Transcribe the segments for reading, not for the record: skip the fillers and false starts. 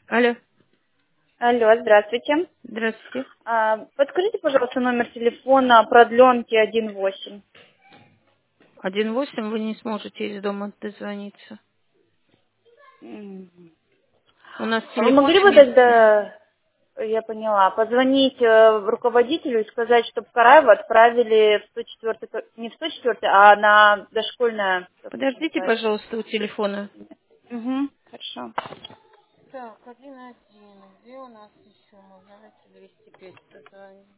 Алло, Алло, здравствуйте. здравствуйте. Подскажите, пожалуйста, номер телефона продленки 1.8. 1.8 вы не сможете из дома дозвониться. Мгм. У нас А вы могли телефоны бы местные. тогда, я поняла, позвонить руководителю и сказать, чтобы Караева отправили в 104, не в 104, а на дошкольное, как это Подождите, называется? пожалуйста, у телефона. Угу, хорошо. Так, 1.1. Где у нас еще? Давайте 205 позвоним.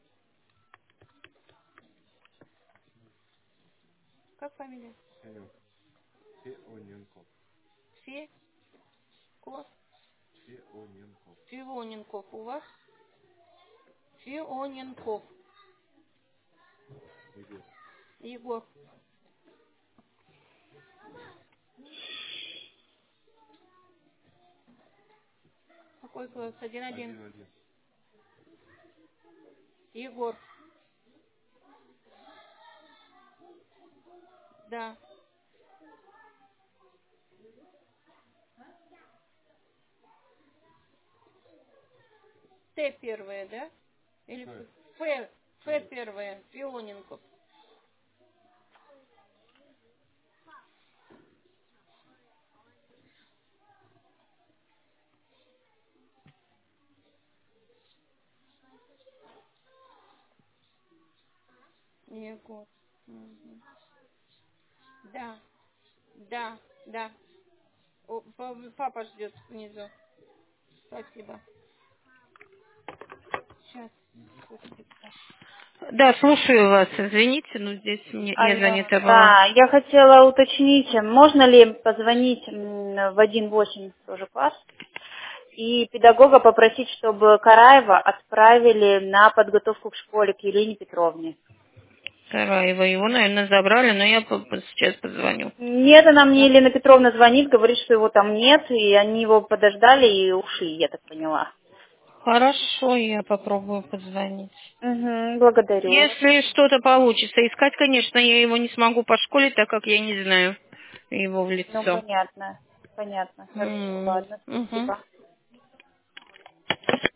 Как фамилия? Фе? Ко? Фионенков. У вас? Фионенков. Егор. Какой класс? 1.1. Егор. Да. Т первое, да? Или Ф? Ф первое. Фионенков. Егор. Мгм. Да, да, да. Папа ждет внизу. Спасибо. Сейчас. Да, слушаю вас. Извините, но здесь я Алло. занята была. Да, я хотела уточнить, можно ли позвонить в 1.8 тоже класс и педагога попросить, чтобы Караева отправили на подготовку к школе к Елене Петровне. Караева. Его, наверное, забрали, но я сейчас позвоню. Нет, она мне, Да. Елена Петровна, звонит, говорит, что его там нет, и они его подождали и ушли, я так поняла. Хорошо, я попробую позвонить. Угу, благодарю вас. Если что-то получится. Искать, конечно, я его не смогу по школе, так как я не знаю его в Ну, лицо. понятно, понятно, хорошо, ладно, Мгм. спасибо.